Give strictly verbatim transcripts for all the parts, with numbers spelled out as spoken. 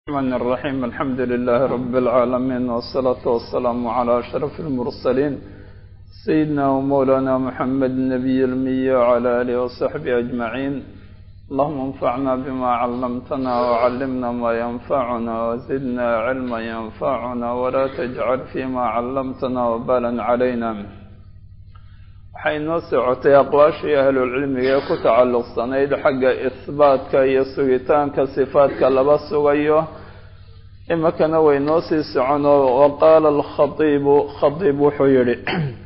الرحمن الرحيم الحمد لله رب العالمين والصلاة والسلام على أشرف المرسلين سيدنا ومولانا محمد النبي الأمي وعلى آله وصحبه أجمعين. اللهم انفعنا بما علمتنا وعلمنا ما ينفعنا وزدنا علما ينفعنا ولا تجعل فيما علمتنا وبالا علينا. waxay noo socotay aqwaashii ahlulcilmiga ee ku tacalluqsanayd xagga isbaatka iyo sugitaanka sifaadka laba sugayo. imakana way noo sii socono waqaala alkhadiibu khadiib wuxuu yidhi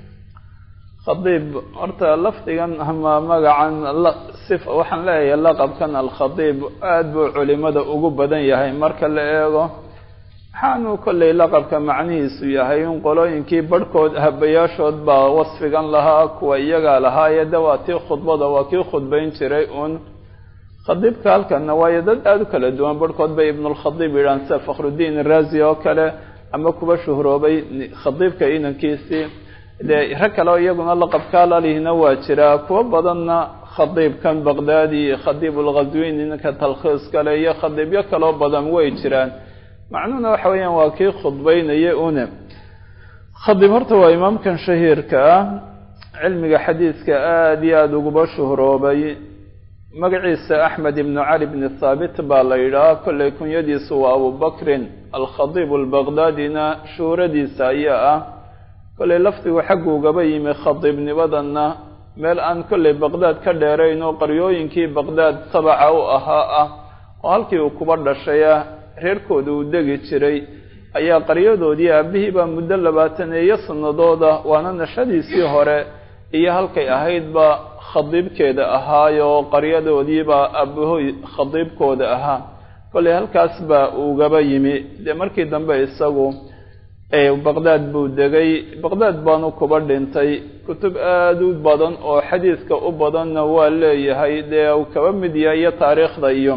khadiib horta lafdigan ama magacan waxaan leeyahay laqabkan alkhadiib aad buu culimada ugu badan yahay marka la eego. waxaanuu kollay laqabka macnihiisu yahay in qolooyinkii barhkood habayaashood baa wasfigan lahaa kuwa iyagaa lahaaye dawaatii khudbada waa kii khudbayn jiray uun khadiibka halkana waayo dad aada u kala duwan barhkood bay ibnulkhadiib yidhahan sida fakhrudiin iraazi oo kale ama kuwa shuhroobay khadiibka inankiisii dee rag kale oo iyaguna laqabkaa lalihina waa jiraa kuwo badanna khadiibkan baqdaadi khadiib ulghazwiin inanka talkhiis kale iyo khadiibyo kaloo badan way jiraan. macnuhuna waxa weeyaan waa kii khudbaynaya une khadiib horta waa imaamkan shahiirka ah cilmiga xadiiska aada iyo aada uguba shuhroobay. magaciisa axmed ibnu cali bni thaabit baa la yidhaha kollay kunyadiisu waa abubakrin alkhadiib albaqdaadina shuhradiisa ayaa ah. kollay lafdigu xaggu ugaba yimi khadiibnimadana meel aan kollay baqdaad ka dheerayn oo qaryooyinkii baqdaad tabaca u ahaa ah oo halkii uu kuba dhashaya reerkooda uu degi jiray ayaa qaryadoodii aabihiibaa muddo labaataneeyo sanadooda waana nashadiisii hore iyo halkay ahaydba khadiibkeeda ahaayo qaryadoodiibaa aabahoy khadiibkooda ahaa. kollay halkaas baa ugaba yimi dee markii dambe isagu baqdaad buu degay baqdaad baanu kuba dhintay. kutub aada u badan oo xadiiska u badanna waa leeyahay dee uu kaba mid yahay iyo taariikhda iyo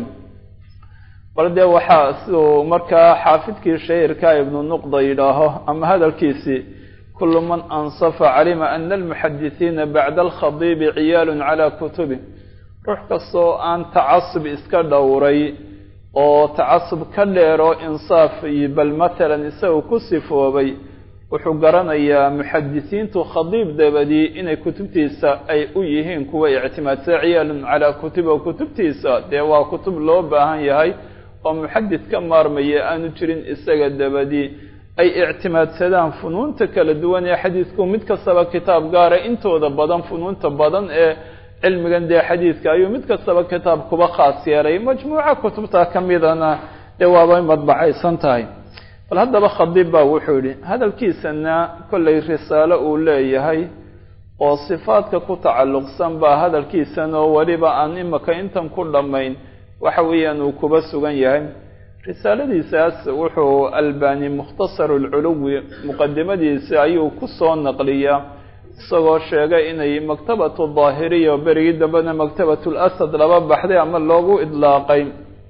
bal dee waxaa siduu markaa xaafidkii shahiirka ibnu nuqda yidhaaho ama hadalkiisii kullu man ansafa calima ana almuxadisiina bacda alkhadiibi ciyaalun calaa kutubi. ruux kastoo aan tacasub iska dhowray oo tacasub ka dheero insaaf iyo bal matalan isagu ku sifoobay wuxuu garanayaa muxadisiintu khadiib dabadii inay kutubtiisa ay u yihiin kuwa ictimaadsada ciyaalun calaa kutubi oo kutubtiisa dee waa kutub loo baahan yahay oo muxadis ka maarmaya aanu jirin isaga dabadii ay ictimaadsadaan funuunta kala duwan ee xadiisku mid kastaba kitaab gaara intooda badan funuunta badan ee cilmigan dee xadiiska ayuu mid kastaba kitaab kuba khaas yeelay majmuuca kutubta ka midana dee waabay madbacaysan tahay. bal haddaba khadiib baa wuxuu yidhi hadalkiisana kollay risaalo uu leeyahay oo sifaadka ku tacalluqsan baa hadalkiisan oo weliba aan imaka intan ku dhammayn waxa weeyaan uu kuba sugan yahay. risaaladiisaas wuxuu albani mukhtasaru lculuwi muqadimadiisa ayuu ku soo naqliyaa isagoo sheegay inay maktabatu daahiriya berigii dambena maktabatu lasad laba baxday ama loogu idlaaqay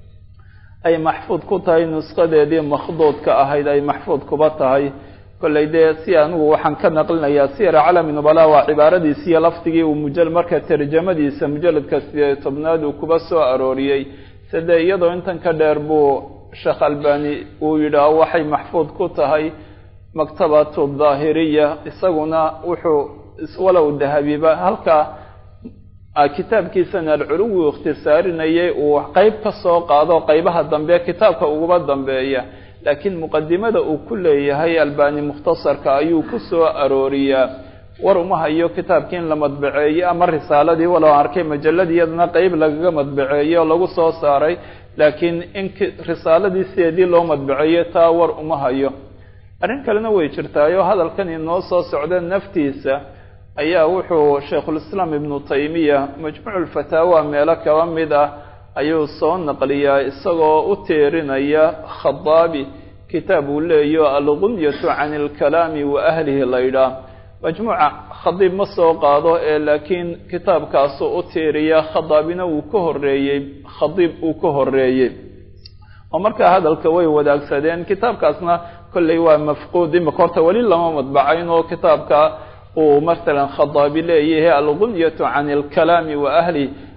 ay maxfuud ku tahay nusqadeedii makhduudka ahayd ay maxfuud kuba tahay. kollay dee si anigu waxaan ka naqlinayaa siyar calami nubala waa cibaaradiisi iyo lafdigii uu mujal marka tarjamadiisa mujaladka sideed tobnaad uu kuba soo arooriyey side iyadoo intan ka dheer buu sheekh albani uu yidhaaho waxay maxfuud ku tahay maktabatu daahiriya. isaguna wuxuu walow dahabiba halka kitaabkiisana alculuwi ikhtisaarinayay uu qeyb ka soo qaado qeybaha dambe kitaabka uguba dambeeya laakiin muqadimada uu ku leeyahay albani mukhtasarka ayuu ku soo arooriyaa. war uma hayo kitaabkii in la madbaceeyey ama risaaladii walow arkay majalladii iyadana qeyb lagaga madbaceeyey oo lagu soo saaray laakiin in risaaladii sideedii loo madbaceeyey taa war uma hayo. arrin kalena way jirtaayo hadalkan inoo soo socda naftiisa ayaa wuxuu shaykhulislaam ibnu taymiya majmuuculfataawa meelo kaba mid ah ayuu soo naqliyaa isagoo u teerinaya khadaabi kitaab uu leeyo algunyatu can ilkalaami wa ahlihi laydhaa. majmuuca khadiib ma soo qaado ee laakiin kitaabkaasuu u tiiriya khadaabina uu ka horeeyey khadiib uu ka horeeyey oo markaa hadalka way wadaagsadeen. kitaabkaasna kollay waa mafquud imika horta weli lama madbacayn oo kitaabka uu masalan khadaabi leeyahay algunyatu can ilkalaami wa ahlihi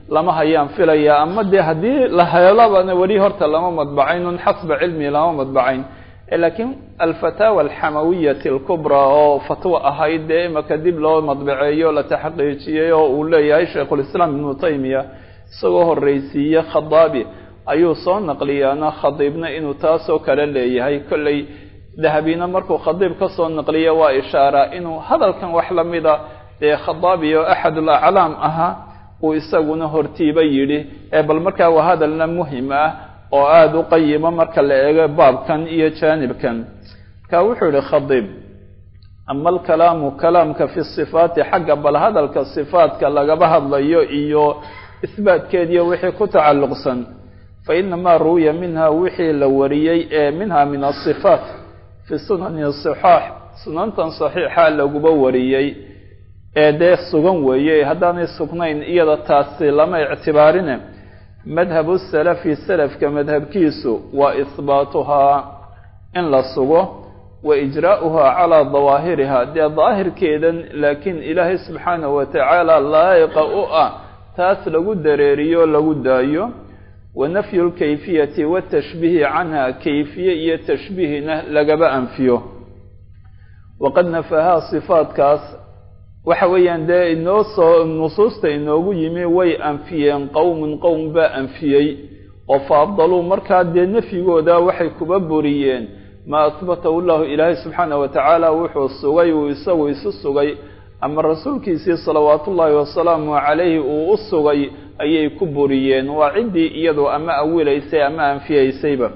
lama hayaan filaya ama dee haddii la heelabana weli horta lama madbacayn xasba cilmi lama madbacayn laakiin alfataawa alxamawiyati alkubraa oo fatwo ahayd dee imaka dib loo madbaceeyo la taxqiijiyey oo uu leeyahay shaykhulislaam ibnu taymiya isagoo horreysiiye khadaabi ayuu soo naqliyaana khadiibna inuu taasoo kale leeyahay kolley dahabina markuu khadiib ka soo naqliya waa ishaara inuu hadalkan wax la mida dee khadaabi oo axadul aclaam ahaa uu isaguna hortiiba yidhi ee bal markaa waa hadalna muhim ah oo aada u qayimo marka la eego baabkan iyo jaanibkan marka wuxuu yihi khadiib ama alkalaamu kalaamka fi sifaati xagga bal hadalka sifaatka lagaba hadlayo iyo isbaatkeediyo wixii ku tacalluqsan fa inamaa ruwiya minha wixii la wariyey ee minha min asifaat fi sunani saxaax sunantan saxiixa laguba wariyey ee dee sugan weeye haddaanay sugnayn iyada taasi lama ictibaarine madhabu salafi salafka madhabkiisu waa ihbaatuhaa in la sugo wa ijraa'uhaa calaa dawaahirihaa dee daahirkeedan laakiin ilaahay subxaanahu watacaala laa'iqa u ah taas lagu dareeriyo lagu daayo wa nafyu lkayfiyati watashbiihi canha kayfiye iyo tashbiihina lagaba anfiyo waqad nafahaa sifaatkaas waxa weeyaan dee inoo soo nusuusta inoogu yimi way anfiyeen qowmun qowm baa anfiyey oo fa afdaluu markaa dee nafyigooda waxay kuba buriyeen maa asbatahu llahu ilaahay subxaanahu watacaala wuxuu sugay uu isagu isu sugay ama rasuulkiisii salawaatu ullaahi wasalaamu calayhi uu u sugay ayay ku buriyeen waa ciddii iyadu ama awilaysay ama anfiyaysayba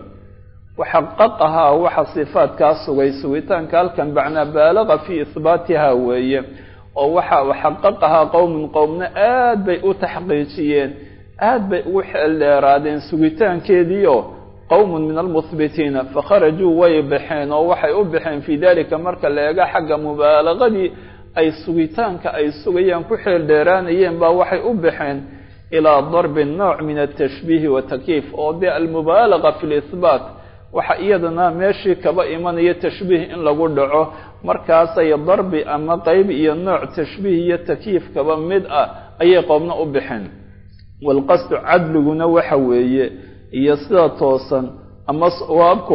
waxaqaqahaa waxa sifaatkaa sugay sugitaanka halkan bacnaa baalaqa fii ihbaatihaa weeye oo waxa waxaqaqahaa qowmun qowmna aad bay u taxqiijiyeen aad bay ugu xeeldheeraadeen sugitaankeediio qowmun min almuhbitiina fakharajuu way baxeen oo waxay u baxeen fii dalika marka la eega xagga mubaalaqadii ay sugitaanka ay sugayaan ku xeeldheeraanayeen baa waxay u baxeen ilaa darbi nooc min altashbiihi watakyiif oo dee almubaalaqa fi lihbaat waxa iyadana meeshii kaba imanaya tashbiih in lagu dhaco markaasay darbi ama qayb iyo nooc tashbiih iyo takyiif kaba mid ah ayay qowmna u baxeen walqasdu cadliguna waxa weeye iyo sida toosan ama sawaabku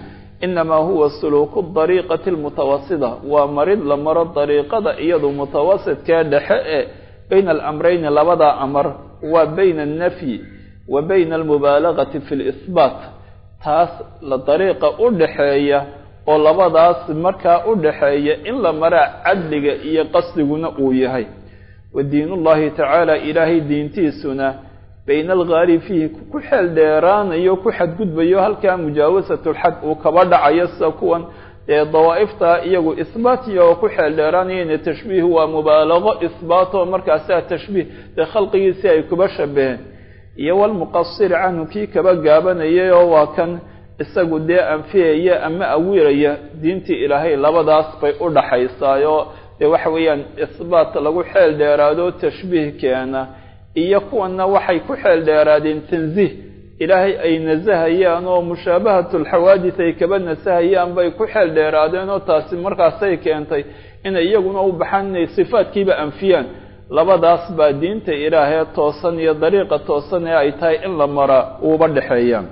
inamaa huwa suluuku dariiqati almutawasida waa marid la maro dariiqada iyadu mutawasidkee dhexe ee bayna alamrayni labada amar waa bayna alnafyi wa bayna almubaalagati fi lihbaat taas la dariiqa u dhaxeeya oo labadaas markaa u dhaxeeya in la maraa cadliga iyo qasdiguna uu yahay wa diinullahi tacaala ilaahay diintiisuna bayna alghaali fiihi ku xeel dheeraanayo ku xadgudbayo halkaa mujaawasatulxad uu kaba dhacayo sida kuwan ee dawaa'ifta iyagu ihbaatiya oo ku xeel dheeraanayeen tashbiih waa mubaalaqo ihbaato markaasaa tashbiih dee khalqigiisii ay kuba shabaheen iyo walmuqasir canhu kii kaba gaabanayay oo waa kan isagu dee anfiyaya ama awiiraya diintii ilaahay labadaas bay u dhaxaysaayo dee waxa weeyaan ihbaat lagu xeel dheeraado tashbiih keena iyo kuwana waxay ku xeel dheeraadeen tanziih ilaahay ay nasahayaan oo mushaabahatulxawaadis ay kaba nasahayaan bay ku xeel dheeraadeen oo taasi markaasay keentay inay iyaguna u baxaan inay sifaadkiiba anfiyaan labadaas baa diinta ilaahee toosan iyo dariiqa toosan ee ay tahay in la maraa uuba dhexeeyaan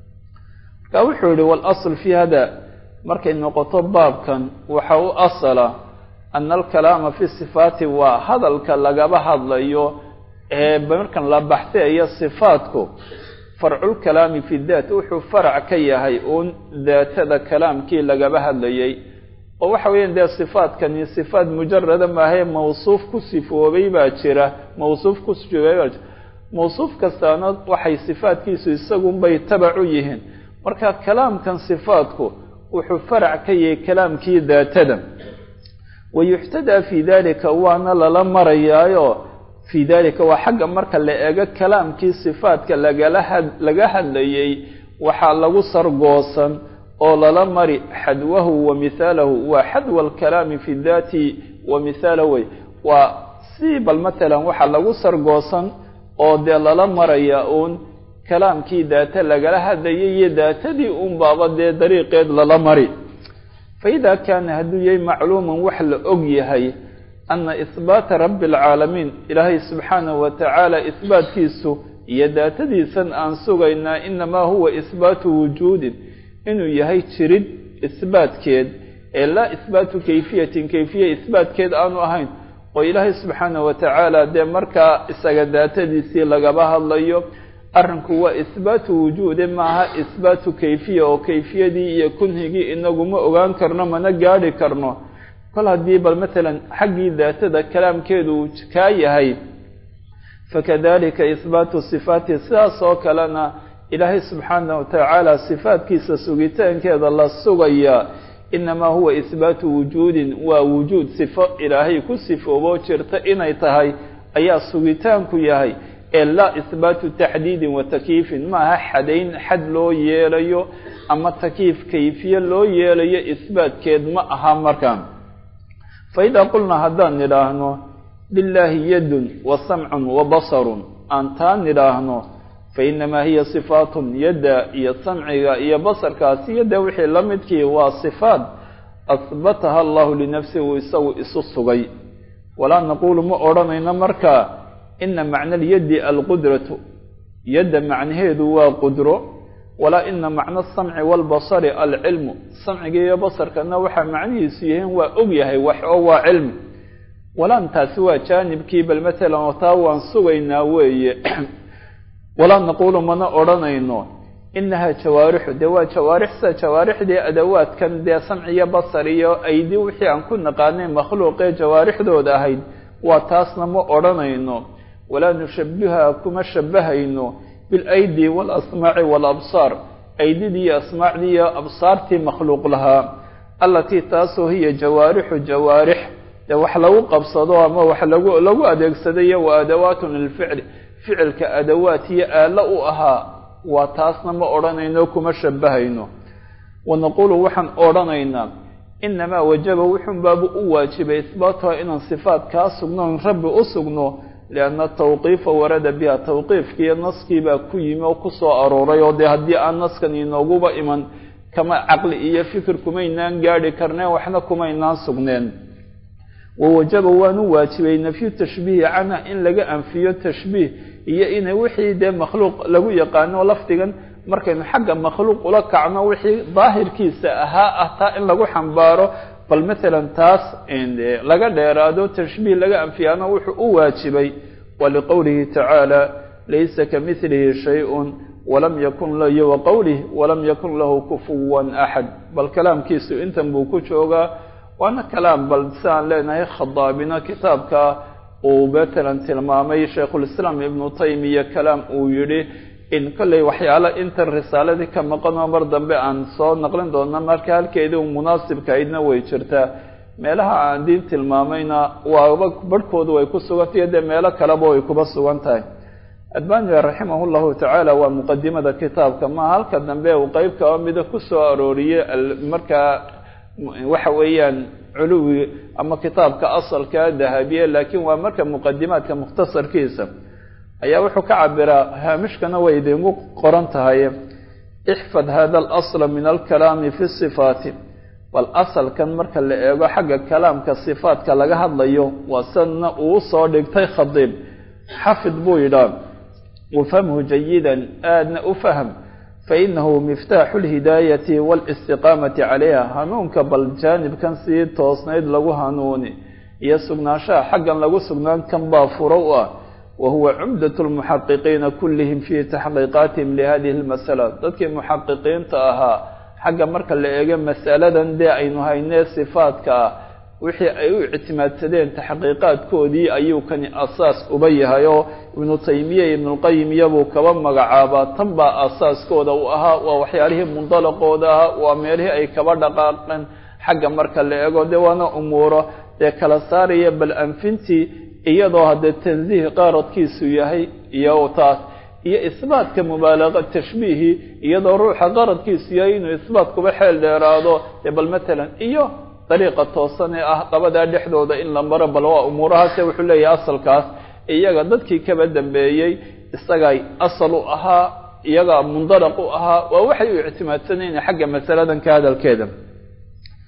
markaa wuxuu yihi walasl fii hada markay noqoto baabkan waxa u asala ana alkalaama fi sifaati waa hadalka lagaba hadlayo ee markan la baxsayo sifaatku farculkalaami fi daat wuxuu farac ka yahay uun daatada kalaamkii lagaba hadlayay oo waxa weeyaan dee sifaadkani sifaad mujarada maahae mawsuuf ku sifoobay baa jira mawsuuf ku sifoobay baa jira mawsuuf kastaana waxay sifaadkiisu isagunbay tabac u yihiin marka kalaamkan sifaadku wuxuu farac ka yahay kalaamkii daatada wayuxtadaa fii dalika waana lala marayaayo fii dalika waa xagga marka la eego kalaamkii sifaadka lagala had laga hadlayay waxaa lagu sargoosan oo lala mari xadwahu wa mihaalahu waa xadwa alkalaami fi daati wa mihaalahu way waa si bal matalan waxaa lagu sargoosan oo dee lala maraya uun kalaamkii daata lagala hadlayay iyo daatadii uun baaba dee dariiqeed lala mari fa idaa kaana hadduu yahay macluuman wax la og yahay أن إثبات رب العالمين إلهي سبحانه وتعالى إثبات كيسو يداتدي سن أنسوغينا إنما هو إثبات وجود إنه يهي تريد إثبات كيد إلا إثبات كيفية كيفية إثبات كيد آنو أهين وإلهي سبحانه وتعالى دي مركا إساقداتدي سي لغباها الله أرنكو وإثبات وجود معها إثبات كيفية وكيفية دي يكون هيجي إنه ما أغان كرنا من قاري كرنا كل هذه بل مثلا حقي ذات ذا كلام كيدو كاي هاي فكذلك إثبات الصفات ساسو كلنا إلهي سبحانه وتعالى صفات كيس سوغيتان كذا الله سوغيا إنما هو إثبات وجود ووجود صفة إلهي كصفة وشرط إنيتهاي أي سوغيتان كيهاي إلا إثبات تحديد وتكييف ما حدين حد لو يليو أما تكييف كيفية لو يليو إثبات كيد ما أهم مركان فإذا قلنا هذا نراهنه لله يد وسمع وبصر أنتان نراهنه فإنما هي صفات يد يا سمع يا بصر كاسي يد وحي لمدك وصفات أثبتها الله لنفسه ويسوي الصغي ولا نقول مؤرنا مركا إن معنى اليد القدرة يد معنى هذا قدرة ولا إن معنى السمع والبصر العلم السمع يا بصر كأنه وحى معنى سيهن وأبيه وحى علم ولا أنت سوى جانب كيبل مثلا وطاوان سوينا وي ولا نقول من أرنينه إنها جوارح دوا جوارح سا جوارح دي أدوات كان دي سمعية بصرية أيدي وحي عن كنا قانين مخلوق جوارح دو داهيد وتاسنا ما أرنينه ولا نشبهها كما شبهينه بالأيدي والأسماع والأبصار أيدي دي أسماع دي أبصار تي مخلوق لها التي تاسو هي جوارح جوارح وحلو قبصدوها ما وحلو لو أدقسدية وأدوات الفعل فعل كأدوات هي آلؤها وتاسنا ما أرنينه كما شبهينه ونقول وحن أرنينا إنما وجب وحن باب أواجب إثباتها إن صفات كاسقنا رب أسقنا لأن التوقيف ورد بها توقيف كي النص كي باكويمة وكسو أروري ودي هدي النص كان ينوغوب إيمان كما عقل إيا فكر كمينان قاري كرنا وحنا كمينان سقنين ووجب ونواجبين في التشبيه عنها إن لقى أنفي التشبيه إيا إن وحي ده مخلوق لقو يقانو لفتغن مركن حق مخلوق لك عنا وحي ظاهر كيسا أها أهتا إن لقو حنبارو بل مثلا تاس إن لقى ديرادو تشبيه لقى أنفيانا وحي أواجبي ولقوله تعالى ليس كمثله شيء ولم يكن له وقوله ولم يكن له كفوا أحد بل كلام كيسو انتم بوكو شوغا وانا كلام بل سان لنا خضابنا كتابك وبتلا تلمامي شيخ الإسلام ابن تيمية كلام ويري إن كل وحياله انت الرسالة دي كما قلنا مرضا بأن صار نقلن دونا مركال كيدو مناسب كايدنا ويشرتا meelaha aan diin tilmaamayna waa barkoodu way ku sugantahay de meelo kale oo ay ku basugantahay Albani rahimahullahu ta'ala wa muqaddimada kitabka ma halka dambe uu qayb ka mid ku soo arooriyay marka waxa weeyaan culuwi ama kitabka asalka dahabiye laakiin waa marka muqaddimaadka mukhtasarkiisa ayaa wuxuu ka cabiraa haamishkana way idinku qoran tahay ihfad hada al-asl min al-kalam fi as-sifat والأصل كان مركا لأيغو حق كلام كالصفات كاللغا هدليو وسنة وصو ديكتاي خضيب حفظ بويدان وفهمه جيدا آدنا أفهم فإنه مفتاح الهداية والاستقامة عليها هنونك بالجانب كان سيد توصنيد لغو هنوني يسقنا شاء حقا لغو سقنان كان بافروا وهو عمدة المحققين كلهم في تحقيقاتهم لهذه المسألة ذاتك المحققين تأها حاجة مركا اللي ايجا مسألة دي اينو هايني صفاتك وحي ايو اعتمادتين تحقيقات كودي ايو كان اساس ابيها يو ابن تيمية ابن القيم يبو كوان مقعابا تنبا اساس كودا واها ووحيالهم منطلق كوداها واميره اي كبار دقاقا حاجة مركا اللي ايجا دي وانا امورا دي كالسارية بالانفنتي ايادو هذا التنزيه قارد كيسو يهي ايو تاس iyo isbaadka mubaalaqa tashbiihi iyadoo ruuxa qaradkiisu yahay inuu isbaadku baxeel dheeraado bal mesela iyo dariiqa toosan ee ah qabada dhexdooda in la maro bal waa umurahaas wuxuu leeyahay asalkaas iyaga dadkii kaba dambeeyay isaga asal u ahaa iyaga mundaraq u ahaa waa waxay u ictimaadsaneen xagga masaladan ka hadalkeeda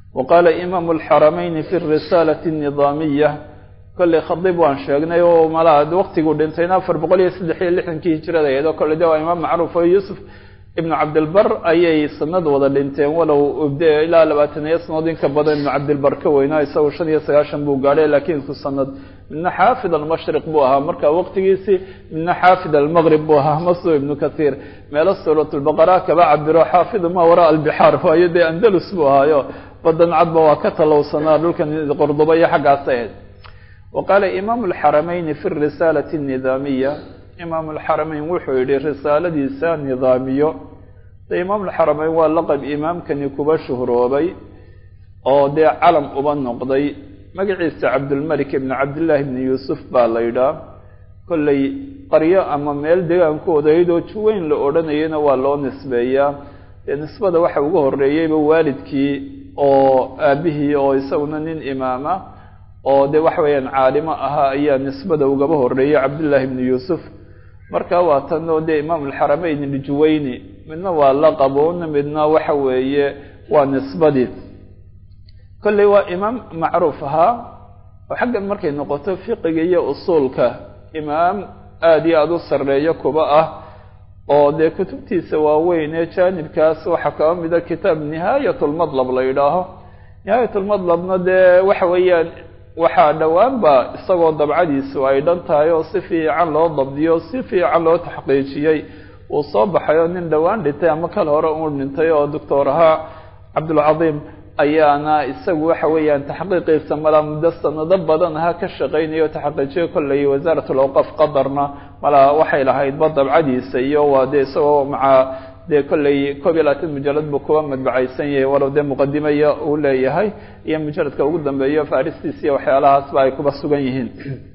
وقال إمام الحرمين في الرسالة النظامية كل خطيب وان شيغنay oo malaad waqtigu dhintayna afar boqol iyo saddex iyo lixdan-kii hijrada iyadoo kale daa imaam macruuf oo Yusuf ibn Abd al-Barr ayay sanad wada dhinteen walow ilaa labaatan iyo sanadin ka badan ibn Abd al-Barr ka weynaa isagoo shan iyo sagaashan buu gaaray laakiin ku sanad min xaafid al-mashriq buu ahaa marka waqtigiisi min xaafid al-maghrib buu ahaa Mas'ud ibn Kathir meel suurat al-Baqara kaba cabiro xaafid ma wara al-bihar faayada Andalus buu ahaa badan cadba waa ka talowsanaa dhulkan Qurduba iyo xagaaseed. وقال إمام الحرمين في الرسالة النظامية إمام الحرمين وحيد رسالة ديسان نظامية إمام الحرمين واللقب إمام كان يكوب شهروبي أو دي علم أبن نقضي مقعيس عبد الملك بن عبد الله بن يوسف باليدا كل قرية أما ميل دي أنكو دايدو شوين لأورانيين والله نسبية نسبة واحد وقهر ريي بوالدكي أو أبيه أو يسونا نين إمامة oo de wax weeyaan caalimo ahaa ayaa nisbada uga horeeyay Abdullah ibn Yusuf marka waa tan oo de Imam al-Haramayn al-Juwayni midna waa laqaboon midna waxa weeye waa nisbadii kulli waa imam macruuf ahaa oo xaggan markay noqoto fiqiga iyo usulka imam aad iyo aad u sareeyo kuba ah oo de kutubtiisa waaweyn ee jaanibkaas waxa ka mid ah kitaab Nihayatul Madlab la yiraahdo Nihayatul Madlabna de waxa weeyaan waxaa dhawaanba isagoo dabcadiisu ay dhan tahay oo si fiican loo dabdiyo si fiican loo taxqiijiyay uu soo baxayo nin dhawaan dhintay ama kala hore uu dhintay oo doctoraha Abdul Azim ayaana isagu waxa weeyaan taxqiiqiisa mala muddo sanado badan ha ka shaqeynayo taxqiijiyo kulli wasaaratul awqaf qadarna mala waxay lahayd dabcadiisa iyo waade isagoo maca de kulli koobilaatan mujallad buu kuwa madbacaysan yahay walow de muqadimaya uu leeyahay iyo mujalladka ugu dambeeyo faaristiisa iyo waxyaalahaas ba ay kuba sugan yihiin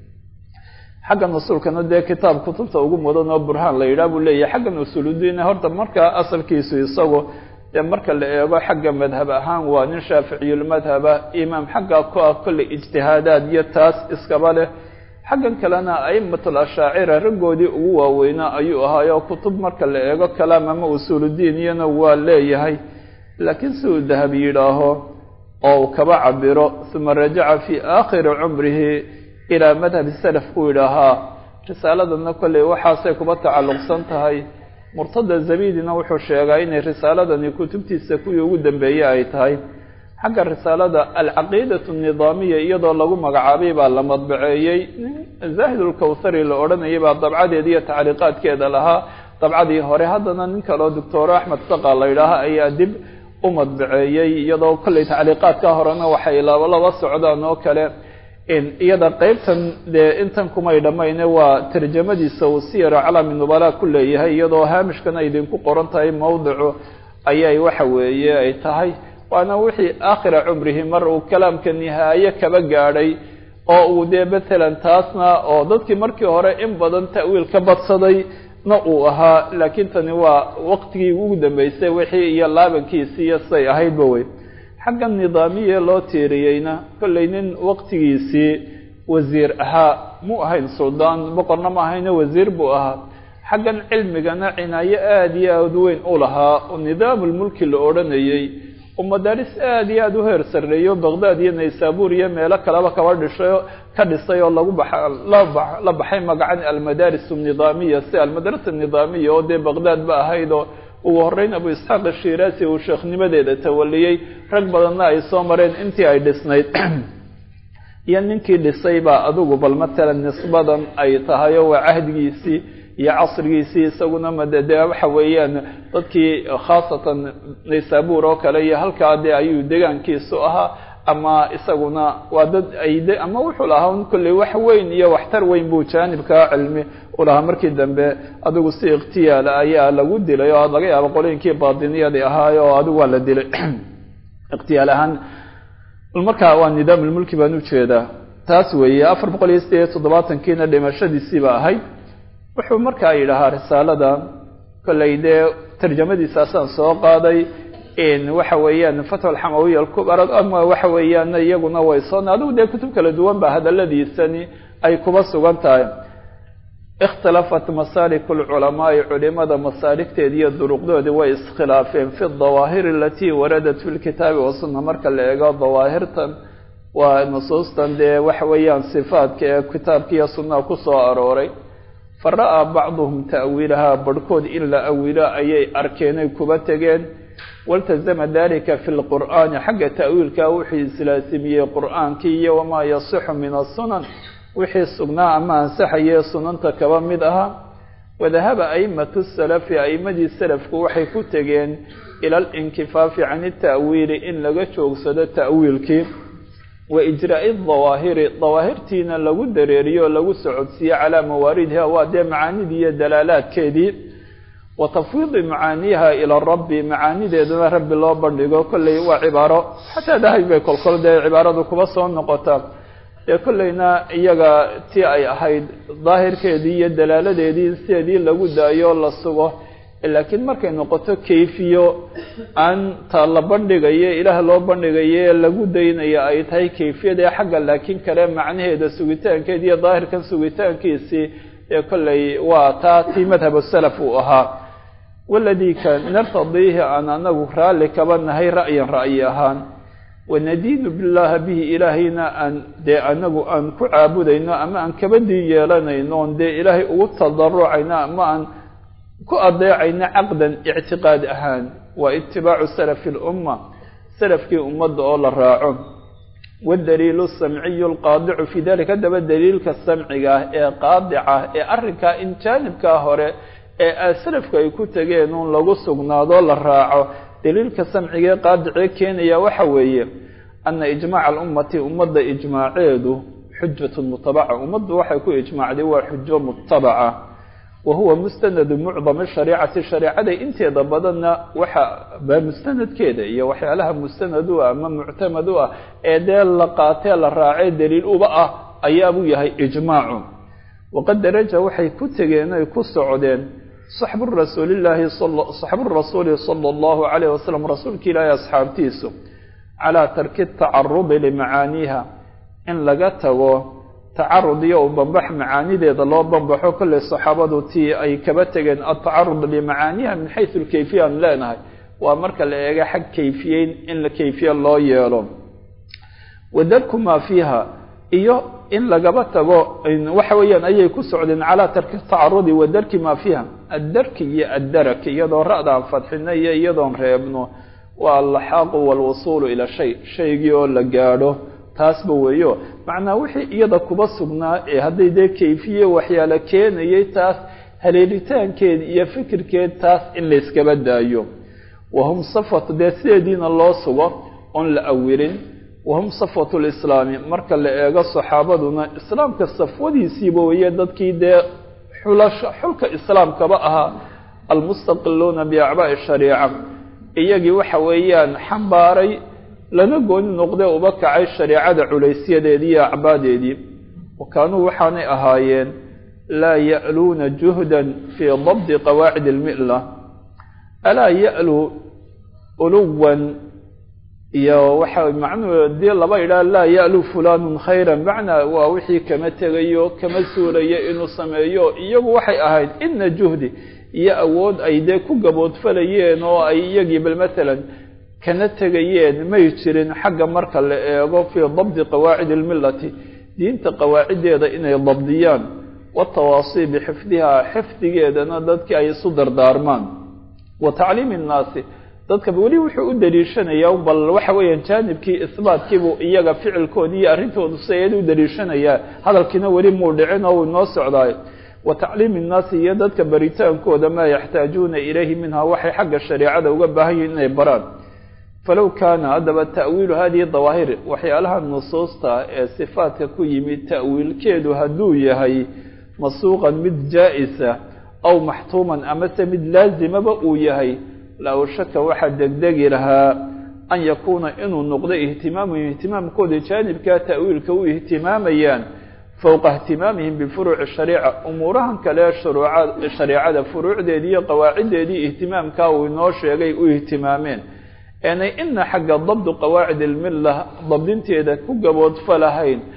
xagga usulkana de kitaab kutubta ugu mudan oo burhaan la yiraahdo leeyahay xagga usuludiina horta marka asalkiisu isagu de marka la eego xagga madhab ahaan waa nin shaafici madhaba imaam xagga ku ah kulli ijtihaadaad iyo taas iskaba leh xaggan kalena aymatul ashaacira ragoodii ugu waaweynaa ayuu ahaayo kutub marka la eego kalaam ama usuludiin iyana waa leeyahay laakiin siduu dahabi yidhaaho oo kaba cabiro uma rajaca fi aakhiri cumrihi ilaa madhab salaf uu yidhaahaa risaaladana kolley waxaasay kuba tacalluqsan tahay murtada zabidina wuxuu sheegay inay risaaladani kutubtiisa kuwii ugu dambeeyay ay tahay xagga risaalada al-aqeedatu nidaamiyya iyadoo lagu magacaabay baa la madbaceeyay Zahid al-Kawthari la oranayay baa dabcadeeda iyo taariiqaadkeeda lahaa dabcadii hore haddana nin kale oo doctor Ahmed Saqa la yiraahdo ayaa dib u madbaceeyay iyadoo kulli taariiqaadka horena waxay laba laba socdaan oo kale in iyada qaybtan de intan kuma dhamayna waa tarjumadiisa oo siyar calami nubala kulleeyahay iyadoo haamishkana idin ku qoran tahay mawduuc ayay waxa weeye ay tahay waana wixii aakhira cumrihi mar uu kalaamka nihaaye kaba gaadhay oo uu de batalan taasna oo dadkii markii hore in badan ta'wiil ka badsaday na uu ahaa laakiin tani waa waqtigii ugu dambeysay wixii iyo laabankiisii iyo say ahayd way xagga nidaamiye loo tiiriyayna kullay nin waqtigiisii wasiir ahaa mu ahayn suldaan boqorna ma ahayn wasiir buu ahaa xaggan cilmigana cinaayo aad iyo aad weyn u lahaa oo nidaamul mulki la oranayay ومدارس aad iyo aad u heer sareeyo Baghdad iyo Naysabur iyo meelo kale kaba dhisay ka dhisay oo lagu la baxay magacan al-madaris an-nidamiyya si al-madrasa an-nidamiyya oo de Baghdad ba ahayd oo uu horeyn Abu Ishaq al-Shirazi oo sheekhnimadeeda tawaliyay rag badan ay soo mareen intii ay dhisnayd iyo ninkii dhisay ba adugu bal matalan nisbadan ay tahay oo ahdigiisi iyo casrigiisii isaguna madada waxa weeyaan dadkii khaasatan Naysabur oo kale iyo halka ay ayuu deegaankiisu ahaa ama isaguna waa dad ay ama wuxuu lahaa kulli wax weyn iyo waxtar weyn buu jaanibka cilmi u lahaa markii dambe adigu si ikhtiyaal ayaa lagu dilay oo laga yaabo qolinkii baadiniyada ahaa oo adigu waa la dilay ikhtiyaal ahaan marka waa nidaamul mulki baan u jeedaa taas weeye afar boqol iyo siddeed iyo toddobaatan kiina dhimashadiisii ba ahayd wuxuu markaa yidhaahaa risaalada kolleyde tarjamadiisa asaan soo qaaday in waxa weeyaan fatwa al-hamawiyya al-kubra ama waxa weeyaan iyaguna way soo adigu de kutub kala duwan ba hadaladiisani ay kuba sugan tahay اkhtalafat masaalik اlculamaa'i culimada masaaligteeda iyo duruqdoodi way iskhilaafeen fi dawaahir alatii waradat fi lkitaabi wasunna marka la eego dawaahirtan waa nusuustan dee waxa weeyaan sifaadka ee kitaabka iyo sunnaha ku soo arooray fara'aa bacduhum ta'wiilahaa barhkood in la awilo ayay arkeenay kuba tegeen waltazama dalika fi lqur'aani xagga ta'wiilkaa wuxuu islaasimiyey qur'aankii iyo wamaa yasixu min asunan wixii sugnaa ama ansaxayee sunanta kaba mid ahaa wadahaba aimatu salafi aimadii salafku waxay ku tegeen ila alinkifaafi can ita'wiili in laga joogsado ta'wiilkii wa ijraa'i dawaahiri dawaahirtiina lagu dareeriyo lagu socodsiiye calaa mawaaridiha waa dee macaanidii iyo dalaalaadkeedii wa tafwiidi macaaniiha ila rabbi macaanideedana rabbi loo bandhigo kolley waa cibaaro xataa dahay bay kolkol dee cibaaradu kuba soo noqotaa dee kollayna iyaga tii ay ahayd daahirkeedii iyo dalaaladeedii sideedii lagu daayo la sugo laakiin markay noqoto kayfiyo aan taa la bandhigayo ilaah loo bandhigayo lagu daynayo ay tahay kayfiyada xagga laakiin kale macnaheeda sugitaankeeda iyo daahirkan sugitaankiisii ee kollay waa taa tii madhab salaf uu ahaa waladii ka nartadiihi aan anagu raalli kaba nahay ra'yan ra'yi ahaan wanadiinu billahi bihi ilaahayna aan dee anagu aan ku caabudayno ama aan kabadii yeelanayno on dee ilaahay ugu tadarucayno ama aan ku adeecayno caqdan ictiqaad ahaan waa itibaacu salafi lumma salafkii ummadda oo la raaco waddaliilu samciyu alqaadicu fii dalika haddaba daliilka samciga ah ee qaadica ee arrinkaa in jaanibkaa hore ee salafku ay ku tegeen uun lagu sugnaado la raaco daliilka samcigae qaadicee keenaya waxa weeye ana ijmaaca alummati ummadda ijmaaceedu xujatun mutabaca ummaddu waxay ku ijmaacday waa xujo mutabaca wa huwa mustanadu mucdami shariicati shareecada inteeda badanna waxa baa mustanadkeeda iyo waxyaalaha mustanad u ah ama muctamad u ah ee dee la qaatee la raacee daliil uba ah ayaabuu yahay ijmaacu waqad daraja waxay ku tegeen ay ku socdeen صaxbu rasuulillaahi صaxbu rasuuli sala allahu calayh wasalam rasuulka ilaahay asxaabtiisu calaa tarki tacarudi limacaaniiha in laga tago tacarud iyo u bambax macaanideeda loo bambaxo kolley saxaabadu tii ay kaba tegeen atacarud limacaaniiha min xaysu lkayfiya aan leenahay waa marka la eega xag kayfiyeyn in la kayfiye loo yeelo wadarku maa fiiha iyo in lagaba tago waxa weeyaan ayay ku socdeen calaa tarki tacarudi wa darki maa fiiha addarki iyo addarak iyadoo ra'daan fadxino iyo iyadoon reebno waa allaxaaqu waalwusuulu ila shay shaygii oo la gaadho taasba weeyo macnaa wixii iyada kuba sugnaa ee hadday dee kayfiye waxyaala keenayay taas haleelitaankeed iyo fikirkeed taas in layskaba daayo wahum safatu dee sideediina loo sugo oon la awilin wahum safwatu lislaami marka la eego saxaabaduna islaamka safwadiisiiba weeye dadkii dee xulasha xulka islaamkaba ahaa almustaqiluuna biacbaa'i shariica iyagii waxa weeyaan xambaaray lana gooni noqdee uba kacay shareecada culaysyadeedii iyo acbaadeedii wa kaanuu waxaanay ahaayeen laa ya'luuna juhdan fii dabdi qawaacid almilla alaa ya'luu uluwan iyo waxa macnuhu dii laba idhaa laa ya'lu fulaanun khayran macnaa waa wixii kama tegayo kama suulayo inuu sameeyo iyagu waxay ahayd ina juhdi iyo awood ay dee ku gaboodfalayeen oo ay iyagii bal maalan kana tegayeen may jirin xagga marka la eego fii dabdi qawaacid almillati diinta qawaaciddeeda inay dabdiyaan watawaasii bixifdihaa xifdigeedana dadkii ay isu dardaarmaan wa tacliimi innaasi dadka weli wuxuu u daliishanayaa bal waxa weeyaan jaanibkii isbaatkiibuu iyaga ficilkoodii iyo arrintoodu sayad u daliishanayaa hadalkiina weli muu dhicin oo uu inoo socdaayo wa tacliimi innaasi iyo dadka baritaankooda maa yaxtaajuuna ilayhi minhaa waxay xagga shareecada uga baahan yihin inay baraan falow kaana haddaba ta'wiilu hadihi dawaahir waxyaalaha nusuusta ee sifaadka ku yimid ta'wiilkeedu hadduu yahay masuuqan mid jaa-isa aw maxtuuman amase mid laazimaba uu yahay law shaka waxaa degdegi lahaa an yakuuna inuu noqdo ihtimaamuhum ihtimaamkooda jaanibkaa ta'wiilka u ihtimaamayaan fowqa ihtimaamihim bifuruuci shariica umuurahan kale shuruuca shareecada furuucdeedii iyo qawaaciddeedii ihtimaamkaa uu inoo sheegay u ihtimaameen eenay ina xagga dabdu qawaacid almilla dabdinteeda ku gaboodfa lahayn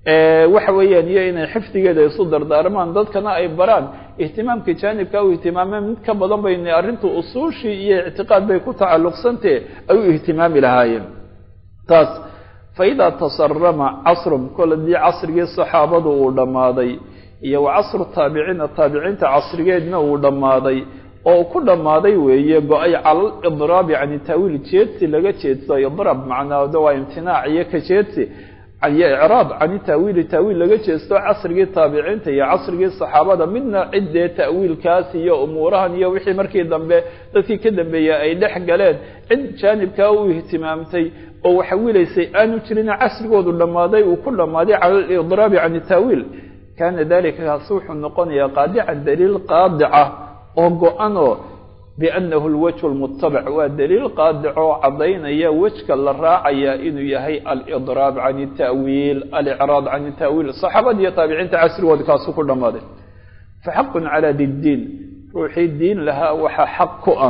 waxa weeyaan iyo inay xifdigeeda isu dardaarmaan dadkana ay baraan ihtimaamka jaanibka u ihtimaameen mid ka badan bayna arrintu usuushii iyo ictiqaad bay ku tacalluqsantee ay u ihtimaami lahaayeen taas faidaa tasarama casrum koladii casrigii saxaabadu uu dhammaaday iyo wa casru taabiciina taabiciinta casrigeedna uu dhammaaday oo ku dhammaaday weeye go-ay cala alidraabi can taawiil jeedsi laga jeedso idraab macnaado waa imtinaac iyo ka jeedsi iyo icraab can taawiili taawiil laga jeesto casrigii taabiciinta iyo casrigii saxaabada midna ciddee ta'wiilkaas iyo umuurahan iyo wixii markii dambe dadkii ka dambeeyey ay dhex galeen cid jaanibkaa u ihtimaamtay oo waxa wilaysay aanu jirin casrigoodu dhammaaday uu ku dhammaaday cala alidraabi can taawiil kaana dalika kaasi wuxuu noqonayaa qaadican daliil qaadica oo go-anoo biannahu alwajhu almutabac waa daliil qaadicoo caddaynaya wejka la raacaya inuu yahay alidraab can taawiil alicraad can taawiil saxaabada iyo taabiciinta casrigooda kaasu ku dhammaaday faxaqun calaa diddiin ruuxii diin lahaa waxaa xaq ku ah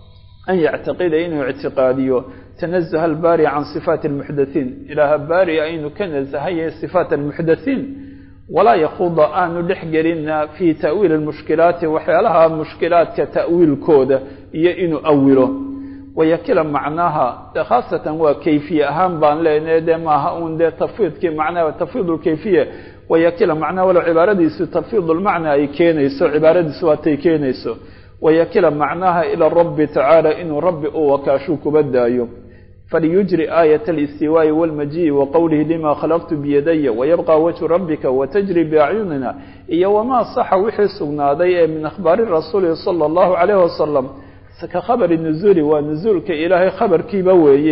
an yactiqida inuu ictiqaadiyo tanazaha albaari can sifaati almuxdathiin ilaaha baari aynu ka nasahaye sifaat almuxdathiin walaa yakuuda aanu dhex gelina fii ta'wiili almushkilaati waxyaalaha mushkilaadka ta'wiilkooda iyo inuu awilo wayakila macnaha de khaasatan waa kayfiye ahaan baan leenahay dee maaha uun dee tafwiidkii macnaha tafwiid lkayfiya wayakila macnaha walow cibaaradiisu tafwiid lmacna ay keenayso cibaaradiisu waatay keenayso wayakila macnaha ila rabbi tacaala inuu rabbi uu wakaashuu kuba daayo فليجري آية الاستواء والمجيء وقوله لما خلقت بيدي ويبقى وجه ربك وتجري بأعيننا إيا وما صح وحي سغنادي من أخبار الرسول صلى الله عليه وسلم كخبر النزول والنزول كإله خبر كيبوي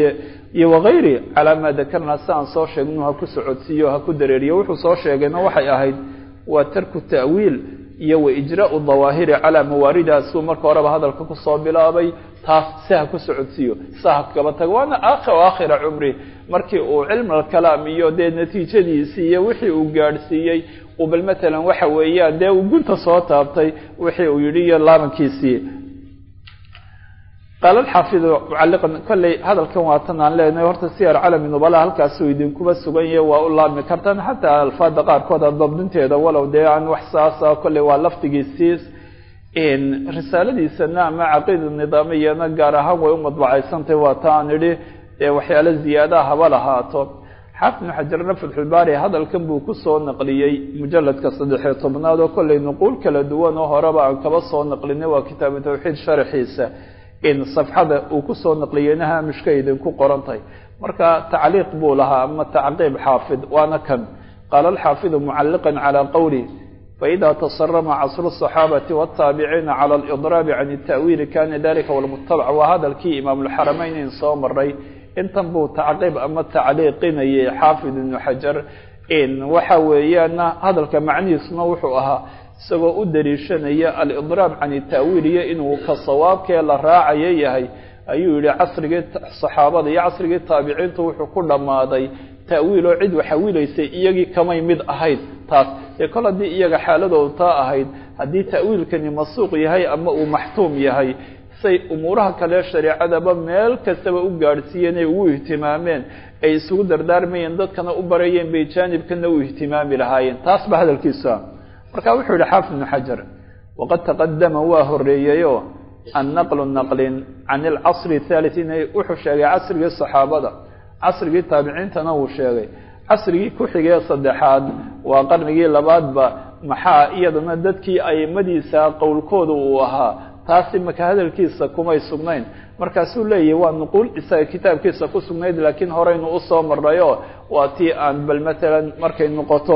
وغيره على ما ذكرنا سان صوشي إنه هكو سعودسيو هكو دريري وحو صوشي إنه وحي أهيد وترك التأويل iyo ijraa dhawaahir ala mawarida soo marka horeba hadalka ku soo bilaabay taas sax ku socodsiyo sax kaba tagwana aakhir aakhir umri markii uu cilmi kalaam iyo de natiijadiisii iyo wixii uu gaarsiiyay oo bal mesela waxa weeyaan de uu gunta soo taabtay wixii uu yiri laabankiisii قال الحافظ معلقا كل هذا الكون واتنا لنا horta siyar calami nubala halkaas uu idin kuba sugan yahay waa u laami kartan hatta alfaad qaar kooda dabdinteeda walow de aan wax saasa kulli waa laftigiisiis in risaaladiisana ama aqeed nidaamiyana gaar ahaan way u madbacaysantay waa taan iri waxyaalo ziyaada haba lahaato xafn xajarna fathul baari hadalkan buu ku soo naqliyay mujalladka saddex iyo tobnaad oo kulli nuqul kala duwan oo horeba aan kaba soo naqlinay waa kitaab tawxiid sharxiisa in safxada uu ku soo naqliyeenaha mushkaydan ku qorantay marka tacliiq buu lahaa ama tacqiib xaafid waana kan qala al-haafid mu'alliqan ala qawli fa idha tasarrama 'asr as-sahabati wat-tabi'in 'ala al-idrab 'an at-ta'wil kana dhalika wal muttaba' wa hadha al-ki imam al-haramayn soo maray intan buu tacqiib ama tacliiqinay xaafid ibn hajar in waxa weeyana hadalka macnihiisna wuxuu ahaa isagoo u dariishanaya al-idraab can at-ta'wiil inuu ka sawaabkee la raacayo yahay ayuu yiri casrigii saxaabada iyo casrigii taabiciintu wuxuu ku dhamaaday ta'wiil oo cid waxa wiilaysay iyagii kamay mid ahayd taas ee koladii iyaga xaaladooda taa ahayd hadii ta'wiilkani masuuq yahay ama uu maxtuum yahay say umuuraha kale shariicadaba meel kastaba u gaarsiiyeen ay ugu ihtimaameen ay isugu dardaarmayeen dadkana u barayeen bay jaanibkana u ihtimaami lahaayeen taas ba hadalkiisa marka wuxuu yiri xaafid ibn hajar waqad taqaddama wa horeeyayo an naqlu naqlin an al-asr al-thalith inay wuxuu sheegay casrigii saxaabada casrigii taabiciintana uu sheegay casrigii ku xigay saddexaad waa qarnigii labaadba maxaa iyadana dadkii aymadiisa qowlkooda uu ahaa taasi marka hadalkiisa kumay sugnayn markaas uu leeyahay waa nuqul isaga kitaabkiisa ku sugnayd laakiin horeynu u soo marayo waa tii aan bal mesela markay noqoto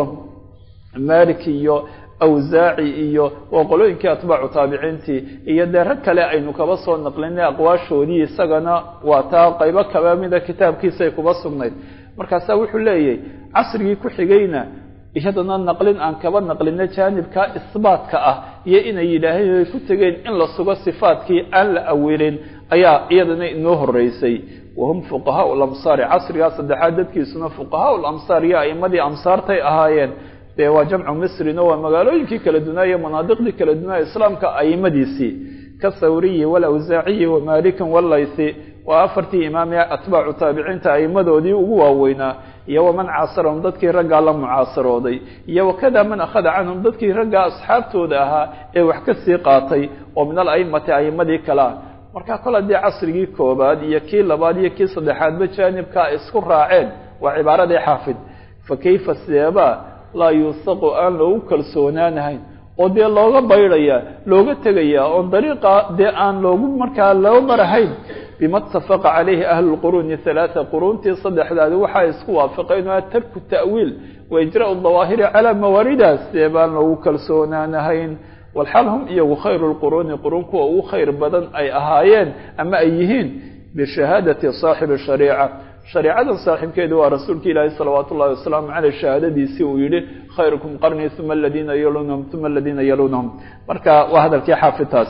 مالكي iyo awzaaci iyo waqolooyinkii atbaacu taabiciintii iyo deer kale aynu kaba soo naqlinay aqwaashoodii isagana waa taa qaybo kaba mid ah kitaabkiisa ay kuba sugnayd markaas wuxuu leeyahay casrigii ku xigayna iyadana naqlin aan kaba naqlinay jaanibka isbaatka ah iyo inay yiraahdeen ku tageen in la sugo sifaadkii aan la awilin ayaa iyadana inoo horeysay وهم فقهاء الامصار عصر صدحات dadkiisuna فقهاء الامصار ya aymadii amsaartay ahaayeen de waa jamcu misri no waa magaalooyinkii kala duwanaya manaadiqdii kala duwanaya islaamka aymadiisi ka sawriyi wal awzaaci wa malik wal laysi وأفرتي إمامي أتباع تابعين تأيمدوا دي وواوينا يا ومن عاصرهم ضدك رجع الله معاصروا دي يا وكذا من أخذ عنهم ضدك رجع أصحابته داها إيه وحكسي قاطي ومن الأئمة أئمة كلا marka kala dii casrigii koobaad iyo kii labaad iyo kii saddexaad ba jaanibka isku raaceen waa cibaarada xaafid fa kayfa siyaba la yusaqu an law kalsoonaanahay oo dee looga bayraya looga tagaya oo dariiqa dee aan loogu markaa loo marahayn bima tafaqa alayhi ahlu alqurun thalatha qurunti saddexdaad waxa isku waafaqeen waa tarku ta'wil wa ijra'u adawahir ala mawaridas baan loogu kalsoonaanahayn والحال هم إيه خير القرون قرون كوا خير بدن أي أهايين أما أيهين بشهادة صاحب الشريعة شريعة صاحب كيدوا رسولك إلهي صلوات الله والسلام على الشهادة دي سويله خيركم قرني ثم الذين يلونهم ثم الذين يلونهم مركا وهذا الكي حافظ